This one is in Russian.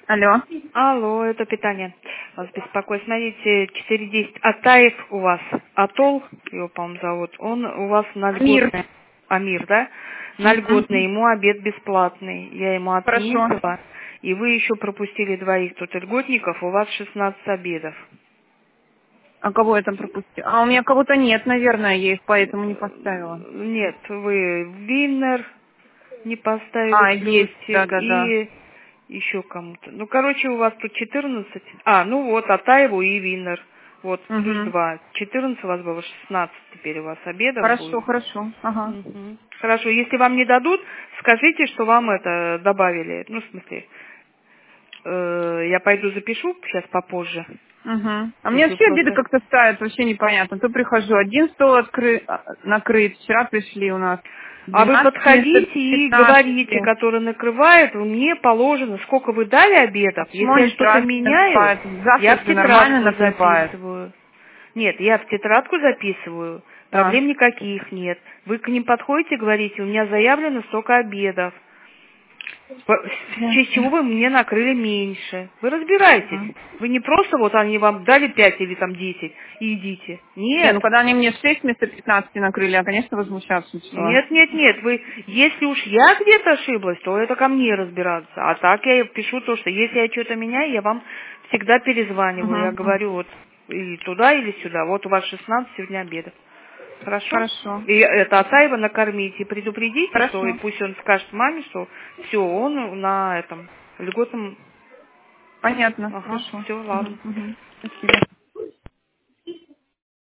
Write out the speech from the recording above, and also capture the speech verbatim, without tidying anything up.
Алло. Алло, это питание. Вас беспокоит. Смотрите, четыре десять. Атаев у вас. Атол, его, по-моему, зовут. Он у вас на Амир. льготный. Амир, да? На льготный. Мгм. Ему обед бесплатный. Я ему Хорошо. отметила. И вы еще пропустили двоих тут льготников. У вас шестнадцать обедов. А кого я там пропустила? А у меня кого-то нет, наверное, я их поэтому не поставила. Нет, вы Виннер не поставили А, в есть, плюсе. да-да-да. И еще кому-то. Ну, короче, у вас тут четырнадцать. А, ну вот, Атаеву и Виннер. Вот, плюс Угу. два. четырнадцать у вас было, шестнадцать теперь у вас обедов Хорошо, будет. хорошо. Ага. Мгм. Хорошо, если вам не дадут, скажите, что вам это добавили. Ну, в смысле, э, я пойду запишу сейчас попозже. Угу. А мне Если вы вообще обеды просто... как-то ставят, вообще непонятно. То прихожу, один стол откры... а, накрыт, вчера пришли у нас. А вы двенадцать вместо подходите и говорите, пятнадцати. который накрывает, мне положено, сколько вы дали А обедов. почему Если я они что-то сразу меняю, накрывают? я в Завтра нормально тетрадку накрывают. записываю. Нет, я в тетрадку записываю, Да. проблем никаких нет. Вы к ним подходите и говорите, у меня заявлено столько обедов. По- В честь чего Ясно. вы мне накрыли меньше. Вы разбираетесь. Ага. Вы не просто вот они вам дали пять или там десять и идите. Не, ну Нет. когда они мне шесть вместо пятнадцати накрыли, я, конечно, возмущаться начала. Нет, нет, нет. Вы, если уж я где-то ошиблась, то это ко мне разбираться. А так я пишу то, что если я что-то меняю, я вам всегда перезваниваю. Я Угу. говорю вот или туда, или сюда. Вот у вас шестнадцать сегодня обедов. Хорошо? Хорошо. И это Атаева накормите, предупредите, что и Хорошо. пусть он скажет маме, что все, он на этом льготном. Понятно. Ага, Хорошо. все, ладно. Угу. Угу. Спасибо.